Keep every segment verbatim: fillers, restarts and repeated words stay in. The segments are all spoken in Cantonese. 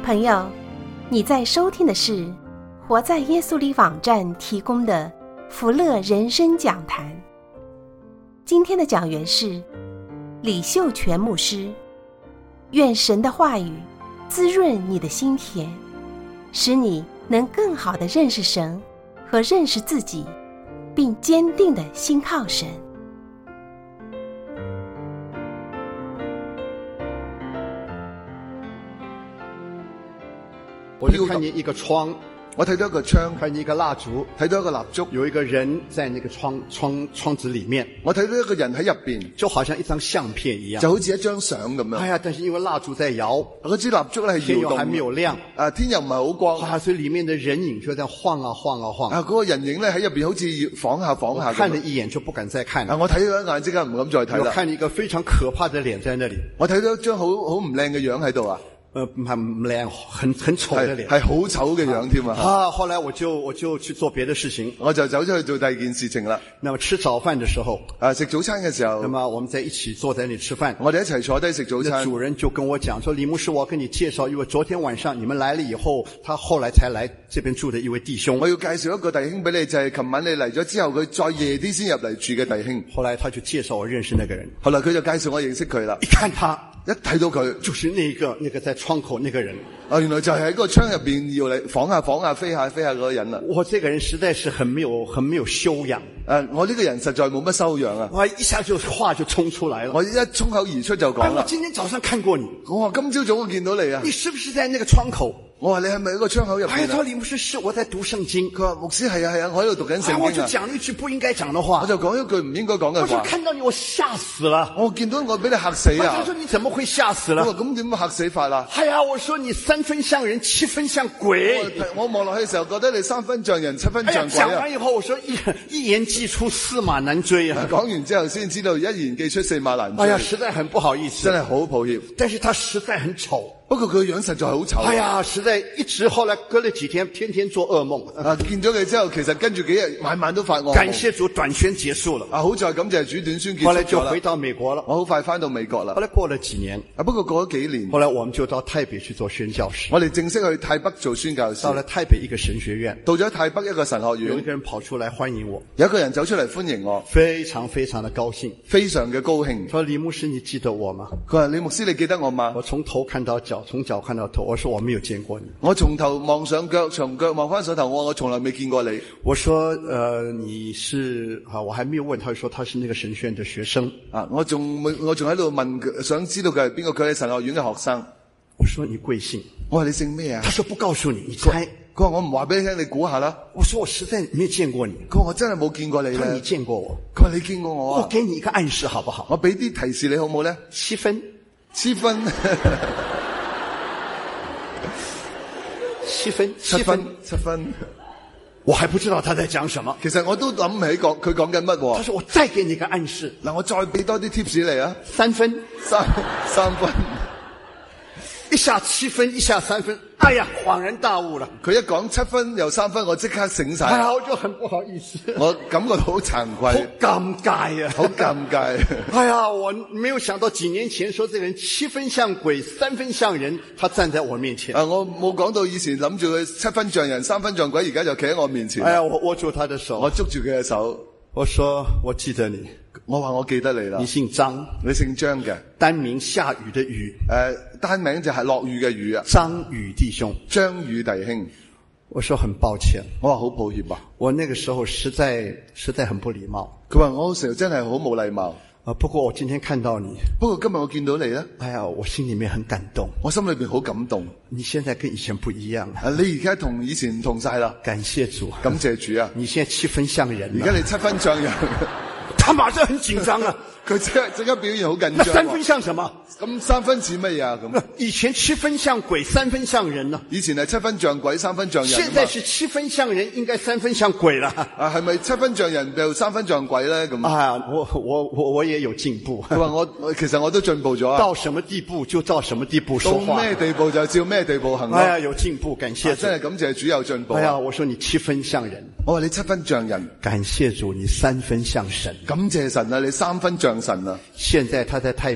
朋友，你在收听的是活在耶稣里网站提供的福乐人生讲坛。今天的讲员是李秀全牧师。愿神的话语滋润你的心田，使你能更好地认识神和认识自己，并坚定地信靠神。 我就看见一个窗， 我睇到一個窗， 看見一個蠟燭， 睇到一個蠟燭， 有一個人在那個窗窗窗子裡面， 我睇到一個人喺入邊， 就好像一張相片一樣， 就好似一張相咁樣。 哎呀，但是因為蠟燭在搖， 嗰支蠟燭咧係搖動， 天又還沒有亮， 啊，天又唔係好光， 啊，所以裡面的人影就在晃啊晃啊晃。 啊，嗰個人影咧喺入邊好似晃下晃下。 看了一眼就不敢再看了。 啊，我睇咗一眼即刻唔敢再睇啦。 我看一個非常可怕的臉在那裡， 我睇到一張好好唔靚嘅樣喺度啊。 呃，唔靚，很很醜的臉， 係好醜嘅樣添啊！ 啊，後來我就我就去做別的事情， 我就走出去做第二件事情啦。 那麼吃早飯的時候， 啊，食早餐嘅時候， 那麼我們在一起坐在那裡吃飯， 我哋一齊坐低食早餐。 主人就跟我講說，李牧師，我跟你介紹，因為昨天晚上你們來了以後，他後來才來這邊住的一位弟兄。 我要介紹一個弟兄俾你，就係琴晚你嚟咗之後，佢再夜啲先入嚟住嘅弟兄。 後來他就介紹我認識那個人， 後來佢就介紹我認識佢啦。 一看他， 一睇到佢， 就是那個那個在窗口那個人。 啊，原來就係喺個窗入邊要嚟晃下晃下飛下飛下嗰個人啦。 我這個人實在是很沒有很沒有修養。 誒，我呢個人實在冇乜修養啊！ 我一下就話就衝出來了， 我一衝口而出就講啦。 我今天早上看過你， 我話今朝早我見到你啊， 你是不是在那個窗口？ 我話你係咪喺個窗口入邊啊？ 哎，他說李牧師，是我在讀聖經。 佢話牧師係啊係啊，我喺度讀緊聖經啊。 我就講了一句不應該講的話， 我就講一句唔應該講嘅話。 我說看到你我嚇死了， 我見到我俾你嚇死啊！ 他說你怎麼會嚇死了？ 我話咁點樣嚇死法啦？ 哎呀，我說你三分像人，七分像鬼。 我望落去嘅時候覺得你三分像人，七分像鬼啊！ 講完以後，我說一一言既出，駟馬難追啊！ 講完之後先知道一言既出，駟馬難追。 哎呀，實在很不好意思， 真係好抱歉。 但是他實在很醜。 不過佢個樣實在好醜。 哎呀，實在一直後來隔了幾天，天天做噩夢。 啊，見咗佢之後，其實跟住幾日晚晚都發噩夢。 感謝主，短宣結束了。 啊，好在感謝主短宣結束咗啦。 後來就回到美國了。 我好快翻到美國啦。 後來過了幾年。 啊，不過過咗幾年。 後來我們就到台北去做宣教士。 我哋正式去台北做宣教士。 到了台北一個神學院。 到咗台北一個神學院。 有一個人跑出來歡迎我。 有一個人走出嚟歡迎我。 非常非常的高興。 非常嘅高興。 說李牧師，你記得我嗎？ 佢話李牧師，你記得我嗎？ 我從頭看到腳，從腳看到頭。我說我沒有見過你。 我從頭望上腳，從腳望翻上頭，我我從來未見過你。 我說，呃，你是啊，我還沒有問他，說他是那個神學院的學生啊，我仲我仲喺度問，想知道佢係邊個，佢係神學院嘅學生。 我說你貴姓？ 我話你姓咩啊？ 他說不告訴你，你猜。 佢話我唔話俾你聽，你估下啦。 我說我實在沒見過你。 佢話我真係冇見過你咧。 他說你見過我。 佢話你見過我啊。 我給你一個暗示好不好？ 我俾啲提示你好唔好咧？ 七分。 七分。 七分， 七分，七分， 我還不知道他在講什麼。 其實我都諗唔起講佢講緊乜喎。 他說我再給你一個暗示。 嗱，我再俾多啲 tips 你啊。 三分， 三三分， 一下七分，一下三分。哎呀，恍然大悟了。 佢一講七分又三分，我即刻醒晒。 哎呀，我就很不好意思。 我感覺到好慚愧。 好尷尬啊！ 好尷尬。 哎呀，我沒有想到幾年前說這個人七分像鬼，三分像人，他站在我面前。 啊，我冇講到以前諗住佢七分像人，三分像鬼，而家就企喺我面前。 哎呀，我握住他的手， 我捉住佢嘅手， 我說我記得你。 我話我記得你啦。 你姓張， 你姓張嘅， 單名下雨的雨， 誒、呃，單名就係落雨嘅雨啊。 張雨弟兄， 張雨弟兄。 我說很抱歉， 我話好抱歉啊， 我那個時候實在實在很不禮貌。 佢話我嗰時候真係好冇禮貌。 啊，不過我今天看到你， 不過今日我見到你咧， 哎呀，我心裏面很感動， 我心裏邊好感動。 你現在跟以前不一樣啊，你而家同以前唔同晒啦。 感謝主， 感謝主啊！ 你現在七分像人， 而家你七分像人。 他馬上很緊張啊！ 佢即刻即刻表現好緊張。 那三分像什麼？ 咁三分似乜嘢啊？咁以前七分像鬼，三分像人呢？ 以前係七分像鬼，三分像人。 現在是七分像人，應該三分像鬼啦。 啊，係咪七分像人又三分像鬼咧？咁啊，我我我我也有進步。 佢話我其實我都進步咗啊。 到什麼地步就到什麼地步說話。 到咩地步就照咩地步行。 哎呀，有進步，感謝主。 真係感謝主有進步。 哎呀，我說你七分像人。 我話你七分像人。 感謝主，你三分像神。 感謝神啊，你三分像神啊。 現在他在台北。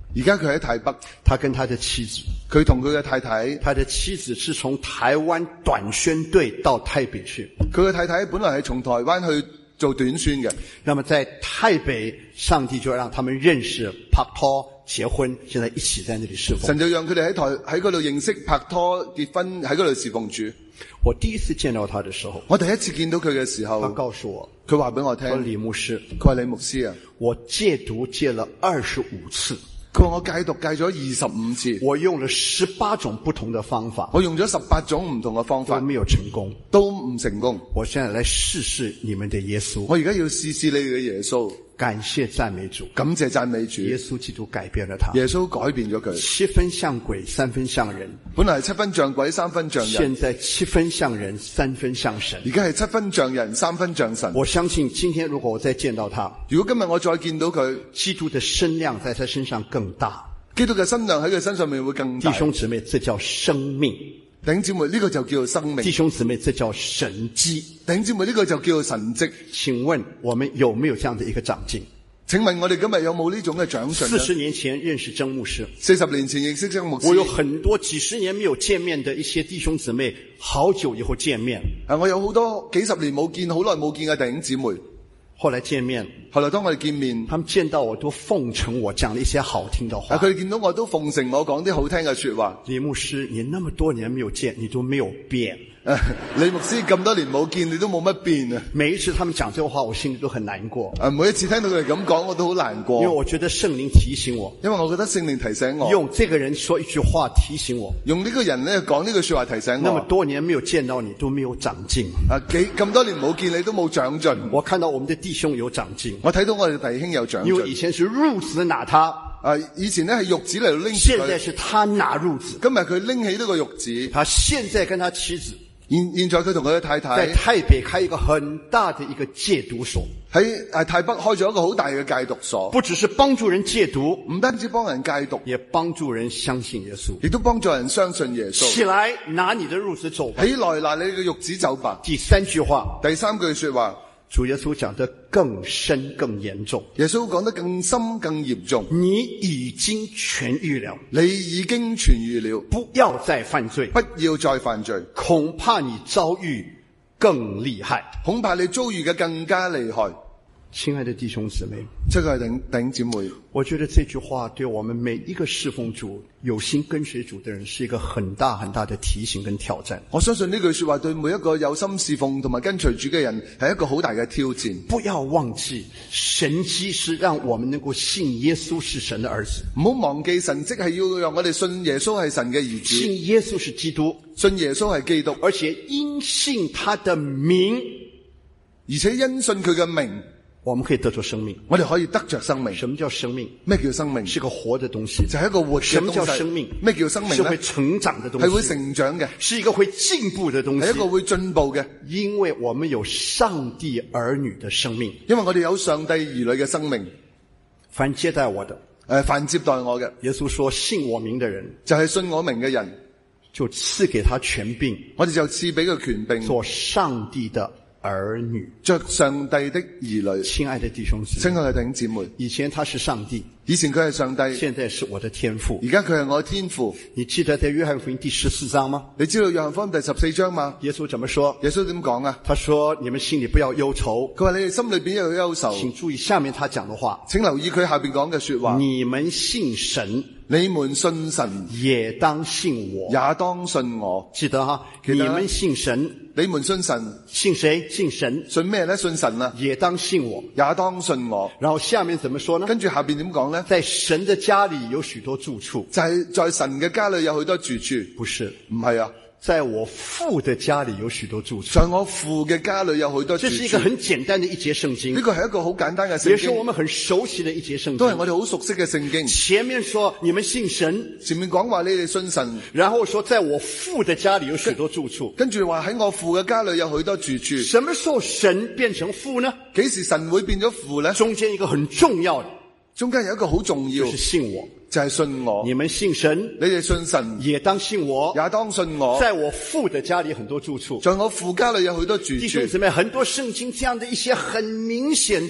而家佢喺泰北， 他跟他的妻子， 佢同佢嘅太太， 他的妻子是從台灣短宣隊到台北去。 佢嘅太太本來係從台灣去做短宣嘅。 那麼在台北，上帝就讓他們認識拍拖結婚，現在一起在那裡侍奉。 神就讓佢哋喺台喺嗰度認識拍拖結婚，喺嗰度侍奉主。 我第一次見到他的時候， 我第一次見到佢嘅時候， 他告訴我， 佢話俾我聽， 說李牧師， 佢話李牧師啊， 我戒毒戒了二十五次。 佢話我戒毒戒咗二十五次， 我用了十八種不同的方法， 我用咗十八種唔同嘅方法， 都沒有成功， 都唔成功。 我現在來試試你們的耶穌， 我而家要試試你哋嘅耶穌。 感謝讚美主， 感謝讚美主。 耶穌基督改變了他， 耶穌改變咗佢。 七分像鬼，三分像人， 本來係七分像鬼，三分像人， 現在七分像人，三分像神。 而家係七分像人，三分像神。 我相信今天如果我再見到他， 如果今日我再見到佢， 基督的身量在他身上更大， 基督嘅身量喺佢身上面會更大。 弟兄姊妹，這叫生命。 弟兄姊妹，呢個就叫做生命。 弟兄姊妹，這叫神蹟。 弟兄姊妹，呢個就叫做神蹟。 請問我們有沒有這樣的一個長進？ 請問我哋今日有冇呢種嘅長進？ 四十年前認識曾牧師， 四十年前認識曾牧師， 我有很多幾十年沒有見面的一些弟兄姊妹，好久以後見面。 啊，我有好多幾十年冇見，好耐冇見嘅弟兄姊妹。 後來見面， 後來當我哋見面， 他們見到我都奉承我講了一些好聽的話。 啊，佢哋見到我都奉承我講啲好聽嘅說話。 李牧師，你那麼多年沒有見，你都沒有變。 啊，李牧師咁多年冇見，你都冇乜變啊！ 每一次他們講這個話，我心裏都很難過。 啊，每一次聽到佢哋咁講，我都好難過。 因為我覺得聖靈提醒我， 因為我覺得聖靈提醒我， 用這個人說一句話提醒我， 用呢個人咧講呢句說話提醒我。 那麼多年沒有見到你，都沒有長進。 啊，幾咁多年冇見你都冇長進。 我看到我們的弟兄有長進， 我睇到我哋弟兄有長進。 因為以前是褥子拿他， 啊，以前咧係褥子嚟到拎住佢， 現在是他拿褥子。 今日佢拎起呢個褥子， 他現在跟他妻子， 現現在佢同佢嘅太太在台北開一個很大的一個戒毒所， 喺誒台北開咗一個好大嘅戒毒所， 不只是幫助人戒毒， 唔單止幫人戒毒， 也幫助人相信耶穌， 亦都幫助人相信耶穌。 起來拿你的褥子走吧， 起來拿你嘅褥子走吧。 第三句話， 第三句說話， 主耶穌講得更深更嚴重， 耶穌講得更深更嚴重。 你已經痊癒了， 你已經痊癒了， 不要再犯罪， 不要再犯罪， 恐怕你遭遇更厲害， 恐怕你遭遇嘅更加厲害。 親愛的弟兄姊妹， 這個係弟弟兄姊妹， 我覺得這句話對我們每一個侍奉主、有心跟隨主的人是一個很大很大的提醒跟挑戰。 我相信呢句說話對每一個有心侍奉同埋跟隨主嘅人係一個好大嘅挑戰。 不要忘記，神蹟是讓我們能夠信耶穌是神的兒子。 唔好忘記神蹟係要讓我哋信耶穌係神嘅兒子， 信耶穌是基督， 信耶穌係基督， 而且因信他的名， 而且因信佢嘅名， 我們可以得着生命。 我哋可以得着生命。 什麼叫生命？ 咩叫生命？ 是個活的東西， 就係一個活嘅東西。 什麼叫生命？ 咩叫生命呢？ 是會成長的東西， 係會成長嘅， 是一個會進步的東西， 係一個會進步嘅。 因為我們有上帝兒女的生命， 因為我哋有上帝兒女嘅生命。 凡接待我的， 誒，凡接待我嘅， 耶穌說信我名的人， 就係信我名嘅人， 就賜給他權柄， 我哋就賜俾佢權柄， 做上帝的兒女， 作上帝的兒女。 親愛的弟兄姊妹， 親愛嘅弟兄姊妹， 以前他是上帝， 以前佢係上帝， 現在是我的天父。 而家佢係我嘅天父。 你記得在約翰福音第十四章嗎？ 你知道約翰福音第十四章嗎？ 耶穌怎麼說？ 耶穌點講啊？ 他說：你們心裏不要憂愁。 佢話你哋心裏邊有憂愁。 請注意下面他講的話， 請留意佢下邊講嘅說話。 你們信神， 你們信神， 也當信我， 也當信我。 記得哈， 記得你們信神， 你們信神， 信誰？信神。 信咩呢？信神啊， 也當信我， 也當信我。 然後下面怎麼說呢？ 跟住下邊點講呢？ 在神的家裏有許多住處， 就係在神嘅家裏有許多住處。 不是， 唔係啊， 在我父的家裏有許多住處， 在我父嘅家裏有許多住處。 這是一個很簡單的一節聖經， 呢個係一個好簡單嘅聖經， 也是我們很熟悉的一節聖經， 都係我哋好熟悉嘅聖經。 前面說你們信神， 前面講話你哋信神， 然後說在我父的家裏有許多住處， 跟住話喺我父嘅家裏有許多住處。 什麼時候神變成父呢？ 幾時神會變咗父呢？ 中間一個很重要的， 中間有一個好重要， 就是信我， 就係信我。 你們信神， 你哋信神， 也當信我， 也當信我。 在我父的家裏很多住處， 在我父家裏有許多住處。 弟兄姊妹，很多聖經這樣的一些很明顯的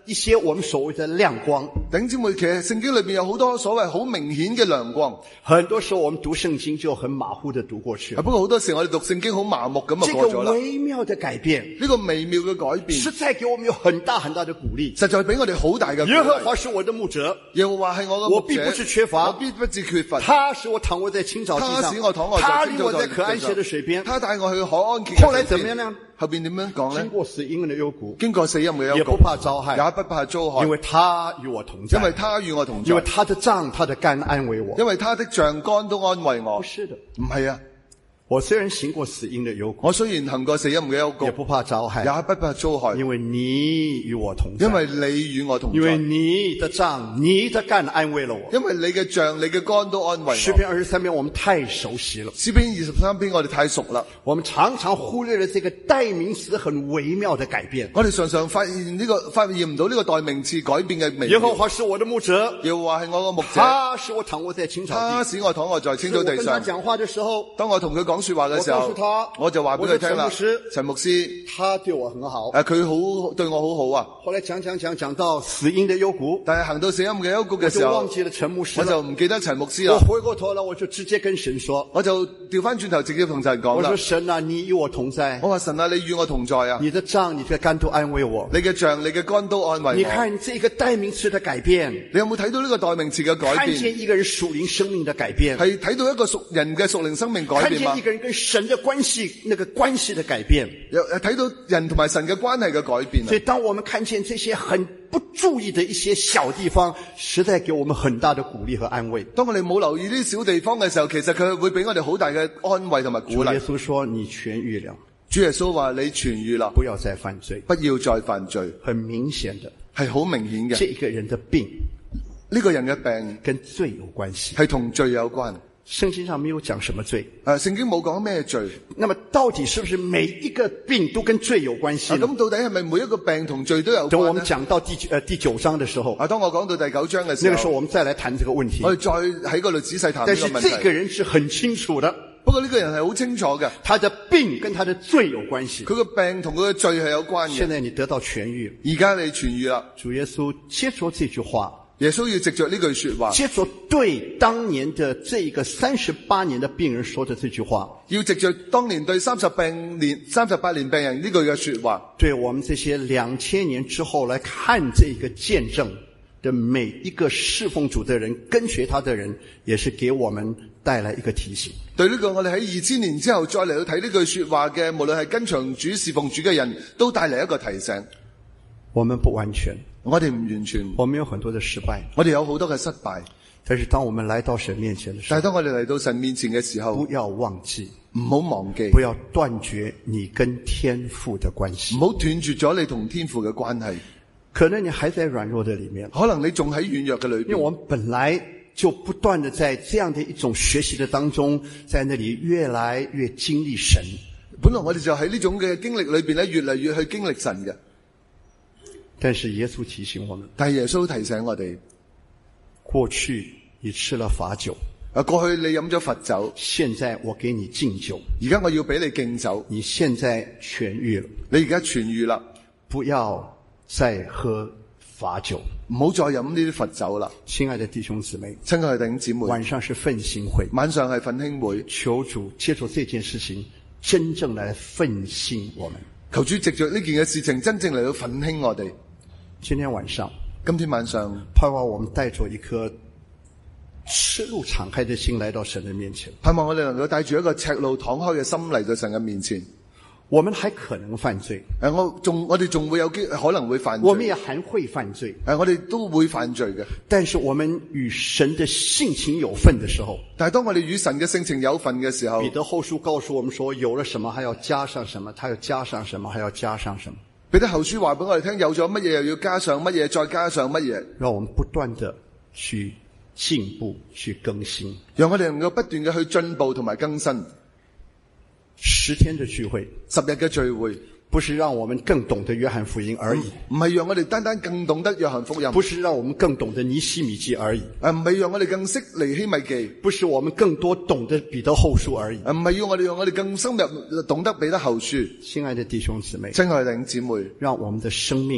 一些我们所謂的亮光。 弟兄姊妹，其實聖經裏邊有好多所謂好明顯嘅亮光。 很多時候我們讀聖經就很馬虎地讀過去。 不過好多時我哋讀聖經好麻木咁就過咗啦。 這個微妙的改變， 呢個微妙嘅改變， 實在給我們有很大很大的鼓勵。 實在俾我哋好大嘅鼓勵。 耶和華是我的牧者， 耶和華係我嘅牧者， 我必不致缺乏， 我必不致缺乏。 他使我躺臥在青草地上， 他使我躺臥在他領青草地我在可安歇的水邊， 他帶我去可安歇嘅水邊。 後來怎麼樣呢？ 後邊點樣講呢？ 經過死蔭的幽谷， 經過死蔭嘅幽谷， 也不怕遭害， 也不怕遭害， 因為他與我同在， 因為他與我同在， 因為他的杖他的竿安慰我， 因為他的杖竿都安慰我。 不是的， 唔係啊， 我雖然行過死蔭的幽谷， 我雖然行過死蔭嘅幽谷， 也不怕遭害， 也不怕遭害， 因為你與我同在， 因為你與我同在， 因為你的杖你的竿安慰了我， 因為你嘅杖你嘅竿都安慰我。 詩篇二十三篇我們太熟悉了， 詩篇二十三篇我哋太熟啦， 我們常常忽略了這個代名詞很微妙的改變。 我哋常常發現呢、這個發現唔到呢個代名詞改變嘅微妙。 耶和華是我的牧者， 耶和華係我嘅牧者， 他使我躺臥在青草地， 他使我躺臥在青草地上。 我跟他講話的時候， 當我同佢講說話嘅時候， 我， 我就話俾佢聽啦。 陳牧師， 陳牧師， 他對我很好， 誒，佢好對我好好啊。 後來講講講講到死蔭的幽谷， 但係行到死蔭嘅幽谷嘅時候， 我就忘記了陳牧師， 我就唔記得陳牧師啦。 我回過頭來，我就直接跟神說， 我就調翻轉頭直接同神講啦。 我說神啊，你與我同在。 我話神啊，你與我同在啊。 你的杖、你的竿都安慰我。 你嘅杖、你嘅竿都安慰我。 你看這個代名詞的改變， 你有冇睇到呢個代名詞嘅改變？ 看見一個人屬靈生命的改變， 係睇到一個屬人嘅屬靈生命改變嗎？ 看見一個人跟神的關係，那個關係的改變， 有睇到人同埋神嘅關係嘅改變。 所以當我們看見這些很不注意的一些小地方，實在給我們很大的鼓勵和安慰。 當我哋冇留意呢啲小地方嘅時候，其實佢會俾我哋好大嘅安慰同埋鼓勵。 主耶穌說你痊癒了， 主耶穌話你痊癒啦， 不要再犯罪， 不要再犯罪。 很明顯的， 係好明顯嘅， 這個人的病， 呢個人嘅病跟罪有關係， 係同罪有關。 聖經上沒有講什麼罪， 誒，聖經冇講咩罪。 那麼到底是不是每一個病都跟罪有關係呢？ 咁到底係咪每一個病同罪都有關呢？ 等我們講到第呃第九章的時候， 啊，當我講到第九章嘅時候， 那個時候我們再來談這個問題。 我哋再喺嗰度仔細談呢個問題。 但是這個人是很清楚的， 不過呢個人係好清楚嘅， 他的病跟他的罪有關係。 佢個病同佢嘅罪係有關嘅。 現在你得到痊愈， 而家你痊愈啦。 主耶穌接着這句話， 耶穌要藉着呢句說話， 接着對當年的這個三十八年的病人說的這句話， 要藉着當年對三十病年三十八年病人呢句嘅說話， 對我們這些兩千年之後來看這個見證的每一個侍奉主的人，跟隨他的人，也是給我們帶來一個提醒。 對呢個我哋喺二千年之後再嚟到睇呢句說話嘅，無論係跟隨主侍奉主嘅人都帶嚟一個提醒。 我們不完全， 我哋唔完全， 我們有很多的失敗， 我哋有好多嘅失敗。 但是當我們來到神面前的時候， 但係當我哋嚟到神面前嘅時候， 不要忘記， 唔好忘記， 不要斷絕你跟天父的關係， 唔好斷絕咗你同天父嘅關係。 可能你還在軟弱的裏面， 可能你仲喺軟弱嘅裏面， 因為我們本來就不斷的在這樣的一種學習的當中，在那裏越來越經歷神。 本來我哋就喺呢種嘅經歷裏邊咧，越嚟越去經歷神嘅。 但是耶穌提醒我們， 但係耶穌提醒我哋， 過去你吃了罰酒， 啊，過去你飲咗罰酒， 現在我給你敬酒， 而家我要俾你敬酒， 你現在痊愈了， 你而家痊愈啦， 不要再喝罰酒， 唔好再飲呢啲罰酒啦。 親愛的弟兄姊妹， 親愛的弟兄姊妹， 晚上是奮興會， 晚上係奮興會， 求主借助這件事情真正來奮興我們， 求主藉着呢件嘅事情真正嚟到奮興我哋。 今天晚上， 今天晚上， 盼望我們帶着一顆赤露敞開的心來到神的面前， 盼望我哋能夠帶住一個赤露敞開嘅心嚟到神嘅面前。 我們還可能犯罪， 誒，我仲我哋仲會有機可能會犯罪， 我們也還會犯罪， 誒，我哋都會犯罪嘅。 但是我們與神的性情有份的時候， 但係當我哋與神嘅性情有份嘅時候， 彼得後書告訴我們說，有了什麼還要加上什麼，他要加上什麼還要加上什麼。 彼得後書話俾我哋聽，有咗乜嘢又要加上乜嘢，再加上乜嘢， 讓我們不斷的去進步去更新， 讓我哋能夠不斷嘅去進步同埋更新。 十天的聚會， 十日嘅聚會， 不是讓我們更懂得約翰福音而已， 唔係讓我哋單單更懂得約翰福音， 不是讓我們更懂得尼希米記而已， 誒，唔係讓我哋更識尼希米記， 不是我們更多懂得彼得後書而已， 誒，唔係要我哋讓我哋更深入懂得彼得後書。 親愛的弟兄姊妹， 親愛的弟兄姊妹， 讓我們的生命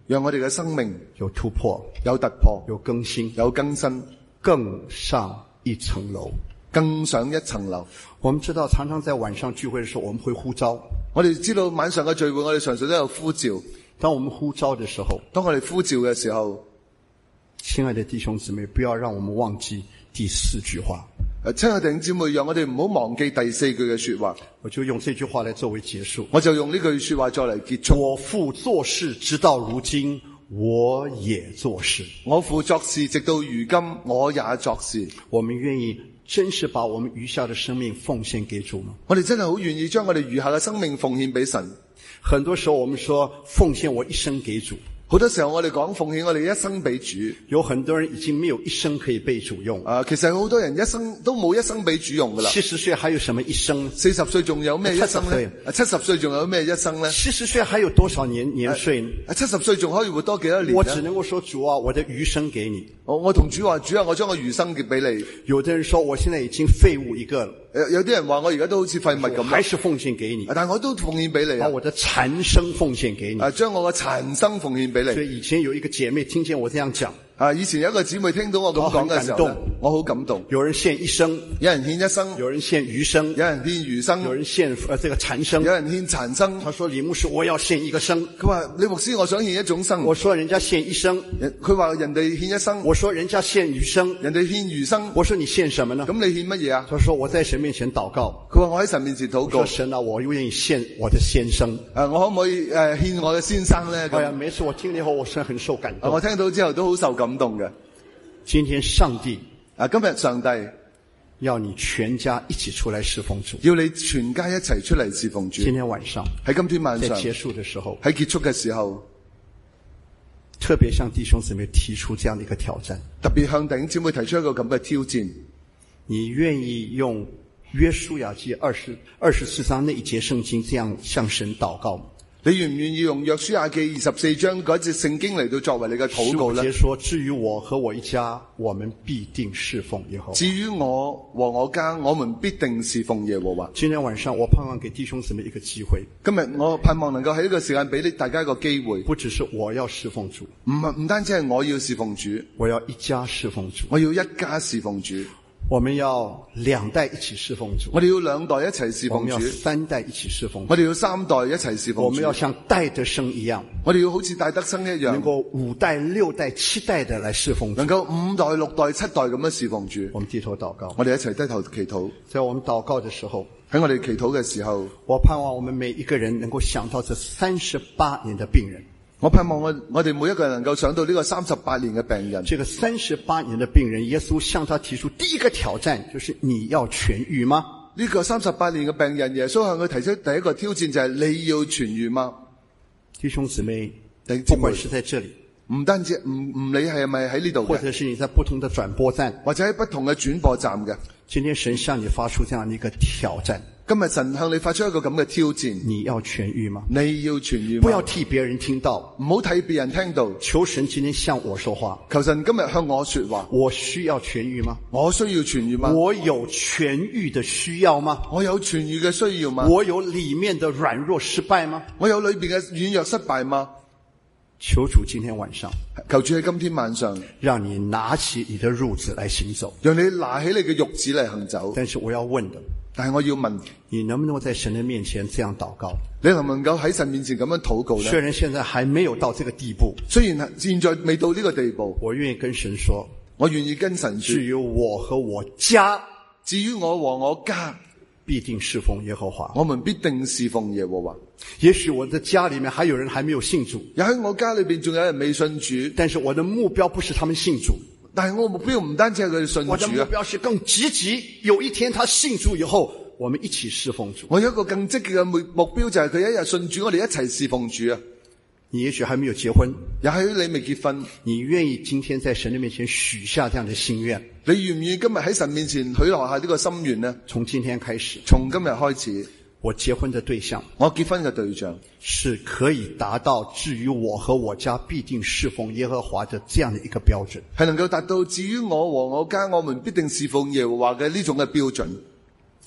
讓我哋嘅生命有突破， 有突破， 有更新， 有更新， 更上一層樓， 更上一層樓。 我們知道常常在晚上聚會的時候，我們會呼召。 我哋知道晚上嘅聚會，我哋常常都有呼召。 當我們呼召的時候， 當我哋呼召嘅時候， 親愛的弟兄姊妹，不要讓我們忘記第四句話。 誒，親愛的弟兄姊妹，讓我哋唔好忘記第四句嘅說話。 我就用這句話來作為結束。 我就用呢句說話再嚟結束。 我父做事，直到如今，我也做事。 我父作事，直到如今，我也作事。 我們願意真是把我們餘下的生命奉獻給主嗎？ 我哋真係好願意將我哋餘下嘅生命奉獻俾神。 很多時候我們說奉獻我一生給主。 好多時候我哋講奉獻我哋一生俾主， 有很多人已經沒有一生可以被主用。 啊，其實好多人一生都冇一生俾主用噶啦。 七十歲還有什麼一生？ 四十歲仲有咩一生咧？啊，七十歲仲有咩一生咧？ 七十歲還有多少年年歲？ 啊，七十歲仲可以活多幾多年？ 我只能夠說主啊，我的餘生給你。 我我同主話，主啊，我將我餘生給俾你。 有的人說我現在已經廢物一個了。 有有啲人話我而家都好似廢物咁， 還是奉獻給你。 但我都奉獻俾你， 把我的殘生奉獻給你。 啊，將我嘅殘生奉獻俾你。 所以以前有一個姐妹聽見我這樣講， 啊，以前有一個姊妹聽到我咁講嘅時候，我好感動。 有人獻一生， 有人獻一生； 有人獻餘生， 有人獻餘生； 有人獻呃這個殘生， 有人獻殘生。 他說李牧師，我要獻一個生。 佢話李牧師，我想獻一種生。 我說人家獻一生， 佢話人哋獻一生。 我說人家獻餘生， 人哋獻餘生。 我說你獻什麼呢？ 咁你獻乜嘢啊？ 他說我在神面前禱告。 佢話我喺神面前禱告。 我說神啊，我願意獻我的先生。 誒，我可唔可以誒獻我嘅先生咧？ 哎呀，每次我聽了以後，我是很受感動。 我聽到之後都好受感動嘅。 今天上帝啊，今日上帝要你全家一起出來侍奉主， 要你全家一齊出嚟侍奉主。 今天晚上喺今天晚上在結束的時候， 喺結束嘅時候， 特別向弟兄姊妹提出這樣的一個挑戰， 特別向弟兄姊妹提出一個咁嘅挑戰。 你願意用約書亞記二十二十四章那一節聖經這樣向神禱告嗎？ 你願唔願意用約書亞記二十四章嗰節聖經嚟到作為你嘅禱告呢？ 十五節說，至於我和我一家，我們必定侍奉耶和華。 至於我和我家，我們必定侍奉耶和華。 今天晚上我盼望給弟兄姊妹一個機會。 今日我盼望能夠喺呢個時間俾大家一個機會。 不只是我要侍奉主， 唔唔單止係我要侍奉主， 我要一家侍奉主， 我要一家侍奉主。 我們要兩代一起侍奉主， 我哋要兩代一齊侍奉主， 我們要三代一起侍奉主， 我哋要三代一齊侍奉主。 我們要像戴德生一樣， 我哋要好似戴德生一樣， 能夠五代六代七代的來侍奉主， 能夠五代六代七代咁樣侍奉主。 我們低頭禱告， 我哋一齊低頭祈禱。 在我們禱告的時候， 喺我哋祈禱嘅時候， 我盼望我們每一個人能夠想到這三十八年的病人。 我盼望我我哋每一個人能夠想到呢個三十八年嘅病人。 這個三十八年的病人，耶穌向他提出第一個挑戰，就是你要痊癒嗎？ 呢個三十八年嘅病人，耶穌向佢提出第一個挑戰就係你要痊癒嗎？ 弟兄姊妹， 弟兄姊妹， 不管是在這裡， 唔單止唔唔理係咪喺呢度， 或者是你在不同的轉播站， 或者喺不同嘅轉播站嘅， 今天神向你發出這樣的一個挑戰。 今日神向你發出一個咁嘅挑戰， 你要痊癒嗎？ 你要痊癒嗎？ 不要替別人聽到， 唔好替別人聽到。 求神今天向我說話， 求神今日向我說話。 我需要痊癒嗎？ 我需要痊癒嗎？ 我有痊癒的需要嗎？ 我有痊癒嘅需要嗎？ 我有裡面的軟弱失敗嗎？ 我有裏邊嘅軟弱失敗嗎？ 求主今天晚上， 求主喺今天晚上， 讓你拿起你的褥子來行走， 讓你拿起你嘅褥子嚟行走。 但是我要問的， 但係我要問， 你能不能夠在神的面前這樣禱告？ 你能唔能夠喺神面前咁樣禱告呢？ 雖然現在還沒有到這個地步， 雖然現在未到呢個地步， 我願意跟神說， 我願意跟神說， 至於我和我家， 至於我和我家， 必定侍奉耶和華。 我們必定侍奉耶和華。 也許我的家裡面還有人還沒有信主， 也喺我家裏邊仲有人未信主， 但是我的目標不是他們信主， 但係我目標唔單止係佢哋信主啊， 我的目標是更積極，有一天他信主以後，我們一起侍奉主。 我有一個更積極嘅目目標，就係佢一日信主，我哋一齊侍奉主啊。 你也許還沒有結婚， 也許你未結婚， 你願意今天在神的面前許下這樣的心願， 你願唔願意今日喺神面前許落下呢個心願呢？ 從今天開始， 從今日開始， 我結婚的對象， 我結婚嘅對象是可以達到至於我和我家必定侍奉耶和華的這樣的一個標準， 係能夠達到至於我和我家我們必定侍奉耶和華嘅呢種嘅標準。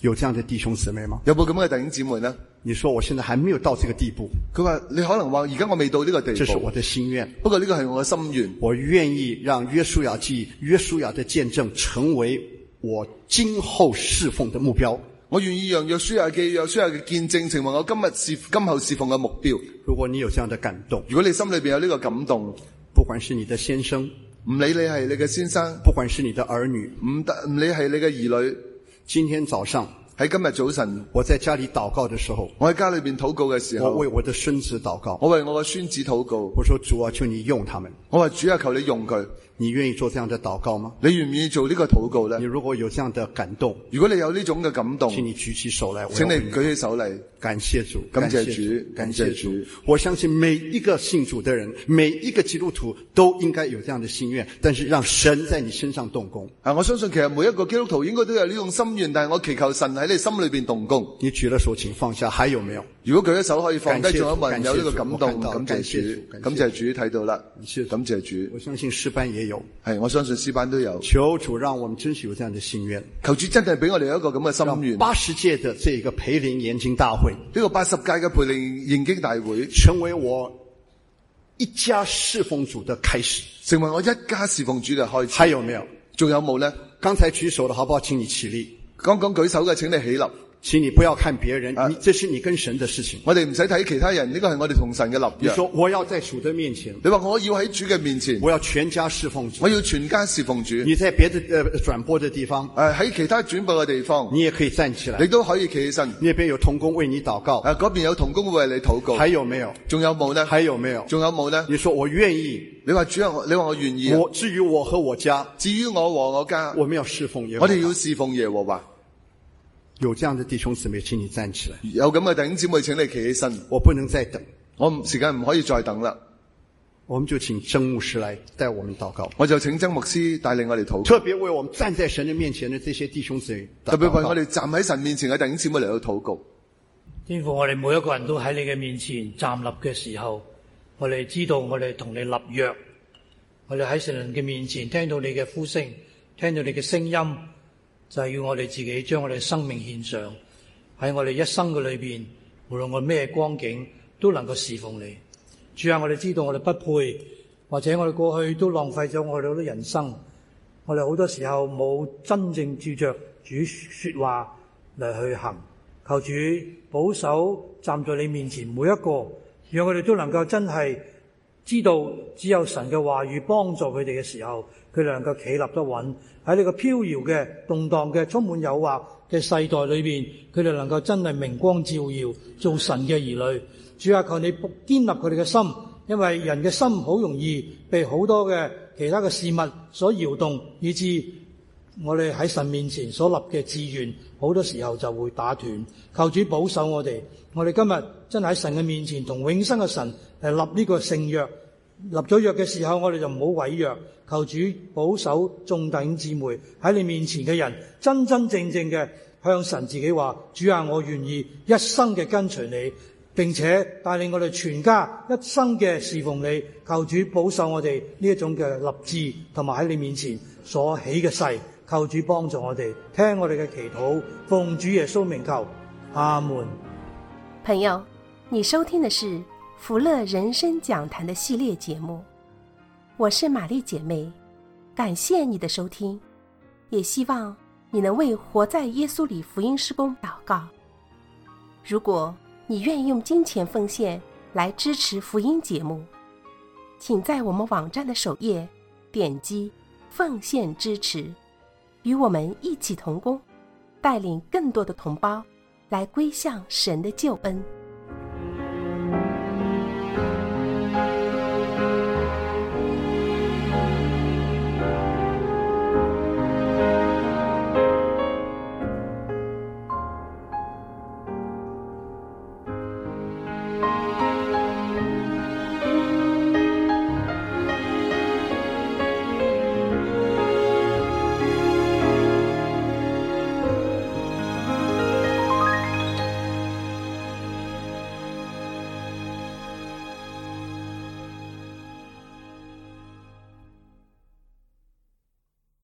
有這樣的弟兄姊妹嗎？ 有冇咁嘅弟兄姊妹呢？ 你說我現在還沒有到這個地步， 佢話你可能話而家我未到呢個地步， 這是我的心願。 不過呢個係我嘅心願， 我願意讓約書亞記、約書亞的見證成為我今後侍奉的目標。 我願意讓約書亞記、約書亞嘅見證成為我今日侍今後侍奉嘅目標。 如果你有這樣的感動， 如果你心裏邊有呢個感動， 不管是你的先生， 唔理你係你嘅先生， 不管是你的兒女， 唔得唔理係你嘅兒女， 今天早上喺今日早晨， 我在家裏禱告的時候， 我喺家裏邊禱告嘅時候， 我為我的孫子禱告， 我為我嘅孫子禱告。 我說主啊，求你用他們。 我話主啊，求你用佢。 你願意做這樣的禱告嗎？ 你願唔願意做呢個禱告呢？ 你如果有這樣的感動， 如果你有呢種嘅感動， 請你舉起手來， 請你舉起手嚟， 感謝主， 感謝主， 感謝主。我相信每一個信主的人，每一個基督徒都應該有這樣的心願，但是讓神在你身上動工。 啊，我相信其實每一個基督徒應該都有呢種心願，但係我祈求神喺你心裏邊動工。 你舉了手請放下，還有沒有？ 如果舉咗手可以放低，仲有冇人有呢個感動？ 感謝主， 感謝主，睇到啦，感謝主。 我相信詩班也有， 係我相信詩班都有。 求主讓我們真是有這樣的心願， 求主真係俾我哋有一個咁嘅心願。 八十屆的這個培靈研經大會， 呢個八十屆嘅培靈研經大會， 成為我一家侍奉主的開始， 成為我一家侍奉主嘅開始。 還有沒有？ 仲有冇呢？ 剛才舉手的好不好？請你起立。 剛剛舉手嘅請你起立。 請你不要看別人， 啊、 你這是你跟神的事情。 我哋唔使睇其他人，呢個係我哋同神嘅立約。 你說我要在主的面前， 你話我要喺主嘅面前， 我要全家侍奉主， 我要全家侍奉主。 你在別的呃轉播的地方， 誒喺其他轉播嘅地方， 你也可以站起來， 你都可以企起身。 那邊有同工為你禱告， 誒嗰邊有同工為你禱告。 還有沒有？ 仲有冇呢？ 還有沒有？ 仲有冇呢？ 你說我願意， 你話主啊，你話我願意。 我至於我和我家， 至於我和我家， 我們要侍奉耶和華， 我哋要侍奉耶和華。 有這樣的弟兄姊妹，請你站起來。 有咁嘅弟兄姊妹，請你企起身。 我不能再等， 我時間唔可以再等啦。 我們就請曾牧師來帶我們禱告。 我就請曾牧師帶領我哋禱告。 特別為我們站在神的面前的這些弟兄姊妹， 特別為我哋站喺神面前嘅弟兄姊妹嚟到禱告。 天父，我哋每一個人都喺你嘅面前站立嘅時候，我哋知道我哋同你立約。我哋喺神嘅面前聽到你嘅呼聲，聽到你嘅聲音，就係要我哋自己將我哋生命獻上，喺我哋一生嘅裏邊，無論我咩光景都能夠侍奉你。主啊，我哋知道我哋不配，或者我哋過去都浪費咗我哋好多人生，我哋好多時候冇真正照着主說話嚟去行。求主保守站在你面前每一個，讓我哋都能夠真係知道只有神嘅話語幫助佢哋嘅時候，佢哋能夠企立得穩。喺呢個飄搖嘅、動盪嘅、充滿誘惑嘅世代裏邊，佢哋能夠真係明光照耀，做神嘅兒女。主啊，求你堅立佢哋嘅心，因為人嘅心好容易被好多嘅其他嘅事物所搖動，以致我哋喺神面前所立嘅志願，好多時候就會打斷。求主保守我哋，我哋今日真係喺神嘅面前同永生嘅神嚟立呢個聖約。立咗約嘅時候，我哋就唔好毀約。求主保守眾弟兄姊妹喺你面前嘅人，真真正正嘅向神自己話：主啊，我願意一生嘅跟隨你，並且帶領我哋全家一生嘅侍奉你。求主保守我哋呢一種嘅立志，同埋喺你面前所起嘅誓。求主幫助我哋，聽我哋嘅祈禱，奉主耶穌名求，阿門。 朋友，你收聽的是福樂人生講壇的系列節目，我是瑪麗姐妹，感謝你的收聽，也希望你能為活在耶穌裡福音事工禱告。如果你願意用金錢奉獻來支持福音節目，請在我們網站的首頁點擊奉獻支持，與我們一起同工，帶領更多的同胞來歸向神的救恩。